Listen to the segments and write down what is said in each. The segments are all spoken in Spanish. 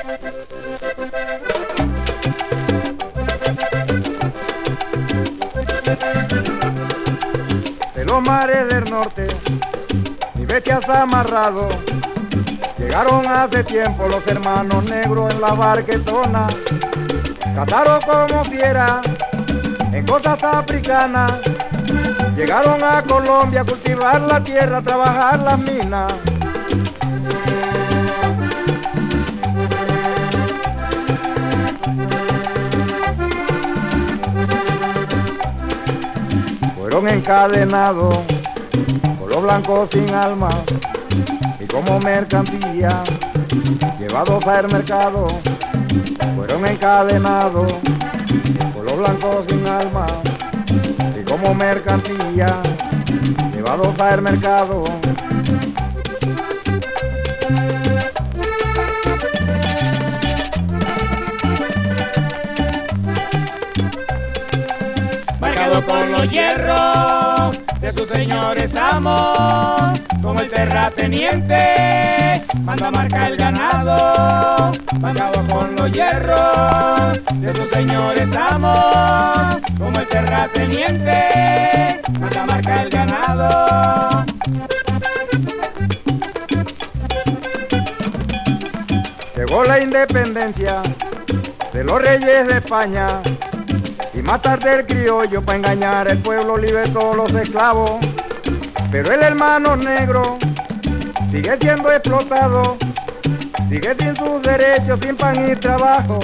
De los mares del norte, mi bestias amarrado, llegaron hace tiempo los hermanos negros en la barquetona. Cazaron como fiera en costas africanas, llegaron a Colombia a cultivar la tierra, a trabajar las minas. Fueron encadenados por los blancos sin alma y como mercancía llevados al mercado. Fueron encadenados por los blancos sin alma y como mercancía llevados al mercado. Marcado con los hierros de sus señores amos, como el terrateniente manda marcar el ganado. Marcado con los hierros de sus señores amos, como el terrateniente manda marcar el ganado. Llegó la independencia de los reyes de España y más tarde el criollo para engañar al pueblo libertó los esclavos. Pero el hermano negro sigue siendo explotado, sigue sin sus derechos, sin pan y trabajo.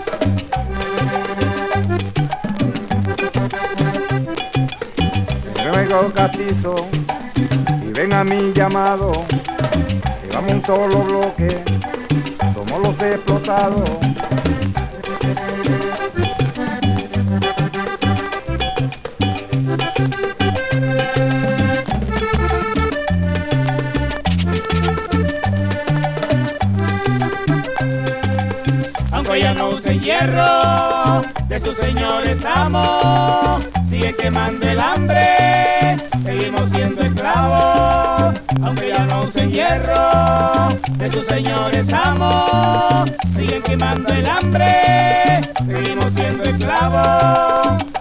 Vengo castizo y ven a mi llamado, que vamos un solo bloque, somos los explotados. Aunque ya no usen hierro de sus señores amos, sigue quemando el hambre, seguimos siendo esclavos. Aunque ya no usen hierro de sus señores amos, siguen quemando el hambre, seguimos siendo esclavos.